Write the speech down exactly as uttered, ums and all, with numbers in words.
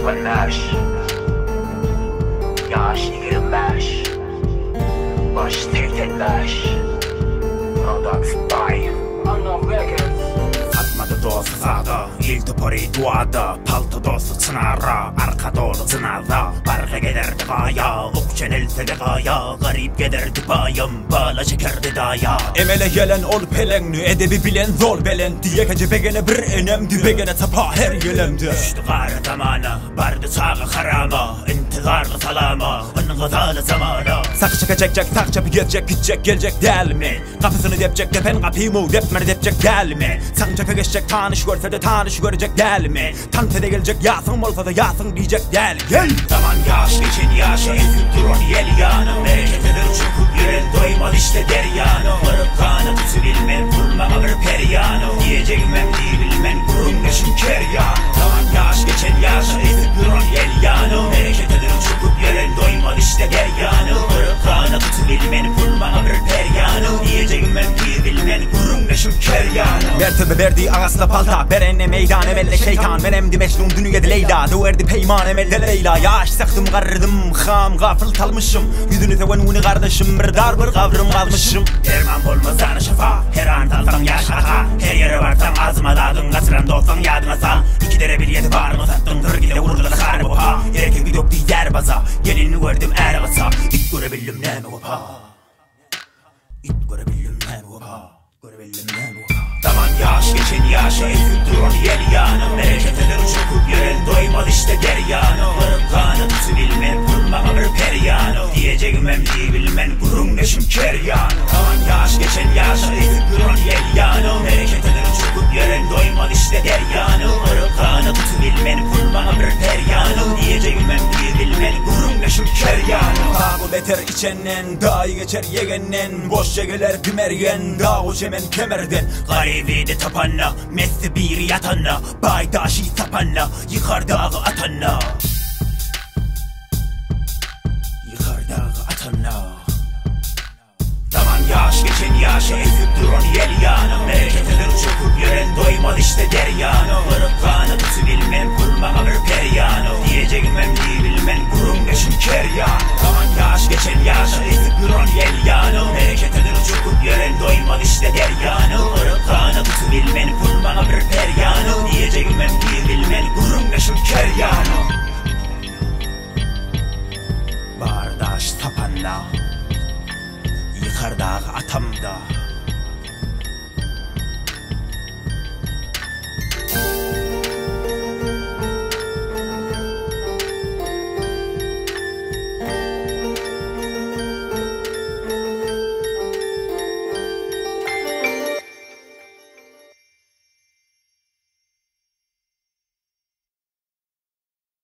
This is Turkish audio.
والناش Yaş yigirmaş Baş tektenlaş Adam spy Unknown Records Atmadı dostu sağda İlk topori duada Palto dostu sınara Arka dolu zınada Barga giderdi gaya Okçen else de gaya Garip giderdi bayım Bala çekerdi daya Emele gelen ol pelenni Edebi bilen zor belen Diye gece begene bir enemdi Begene tapa her yelemdi Düştü garı zamana Bardı sağı karama İntizarlı salama Ingızalı zamana Sakı çekecek tak çapı geçecek gidecek gelecek değil mi? Kapısını depecek depen kapıyı mu depmer depecek değil mi? Sanca geçecek tanış görse de tanış görecek değil mi? Tante de gelecek yasın olsa da yasın diyecek değil gel. Zaman yaş geçen yaşa ezip duran yel yanım Bereket eder çıkıp yürel doymaz işte deryanım Kırık kanı tutu bilmem vurmama bir peryanım Diyeceğim emdi bilmem kurun neşim keryanım Zaman yaş geçen yaşa ezip duran yel yanım Bereket eder çıkıp yürel doymaz işte deryanım Kırık kanı tutu bilmem vurmama bir peryanım Diyeceğim emdi bilmem kurun neşim keryanım Mertebe verdi ağasla palta Berenne meydan emelle şeytan Menemdi meşnun dünüyedi Leyla Duverdi peyman emelle Leyla Yaş sıktım karırdım Kham gafıl talmışım Yüzünü tevenuni kardeşim Bir dar bir kavrım kalmışım Derman bulmazsan şafa Her an dalsan yaşaka Her yere varsan ağzıma dağdın Kasıran dostan yadına sal İki dere bir yedi bağrımı sattın Kırgile vurdular harbi opa Erken bir döktü yer baza Gelini gördüm er basa İt görebildim ne mi opa İt görebildim ne mi opa Görebildim ne mi opa Zaman yaş geçen yaşa ezip duran yel yanım Bereket eder uçukup yören doymaz işte deryanım Kırık kanı tutu bilmem kurmama bir peryanım Diyeceğim emdi bilmem kurun neşim keryanım Zaman yaş geçen yaşa ezip duran yel yanım Bereket eder uçukup yören doymaz işte deryanım Kırık kanı tutu bilmem kurmama bir peryanım Diyeceğim emdi bilmem kurun neşim keryanım Kamu beter içennen Dağı geçer yegennen Boş yegeler pimergen Dağ uçemen kemerden Garibi de tapanla Messi bir yatanla Baydaşı sapanla Yıkar dağı atanla Yıkar dağı atanla Zaman yaş geçen yaşa ezip duran yel yanım Bereket eder uçukup yören doymaz işte deryanım Kırık kanı tutu bilmem kurmama bir peryanım Diyeceğim emdi bilmem kurun neşim keryanım Zaman yaş geçen yaşa ezip duran yel yanım Bereket eder uçukup yören doymaz işte deryanım Kırık kanı tutu bilmem kurmama bir peryanım Diyeceğim emdi bilmem kurun neşim keryanım Bardaş tapanla Yıkar dağı atamda